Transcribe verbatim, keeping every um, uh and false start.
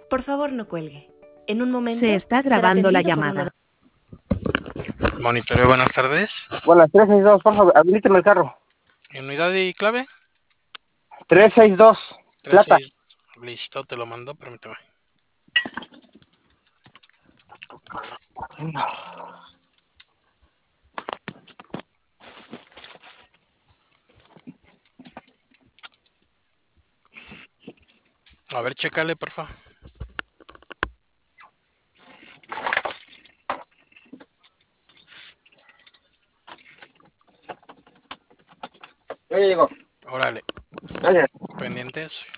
Por favor, no cuelgue. En un momento. Se está será grabando la atendido por llamada. Una... Monitoreo, buenas tardes. Buenas, tres seis dos, por favor, habilíteme el carro. ¿En unidad y clave? tres seis dos, plata. tres seis. Listo, te lo mando, permíteme. A ver, chécale, porfa. Ya llegó. Órale. Gracias. Pendientes.